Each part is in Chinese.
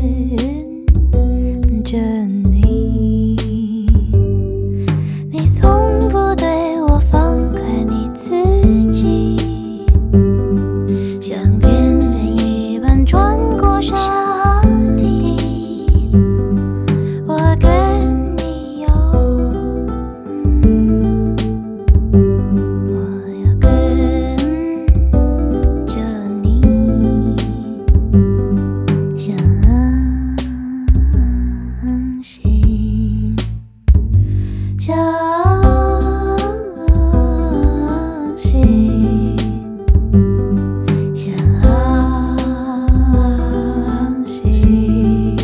着你，你从不对我放开你自己，像恋人一般转过山地，我跟你游，我要跟着你，相信，相信，相信，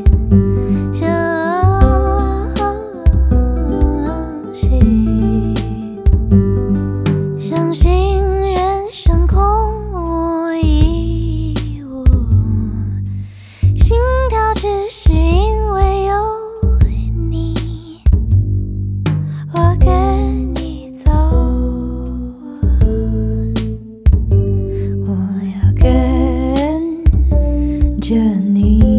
相信人生空无一物，心跳只是因为有你，我跟你走，我要跟着你。